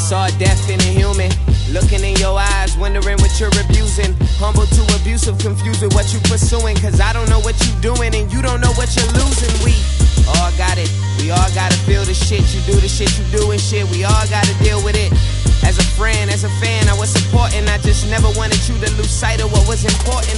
Saw death in a human, looking in your eyes, wondering what you're abusing. Humble to abusive, confused with what you pursuing. Cause I don't know what you doing and you don't know what you're losing. We all got it, we all gotta feel the shit. You do the shit you do and shit, we all gotta deal with it. As a friend, as a fan, I was supporting. I just never wanted you to lose sight of what was important.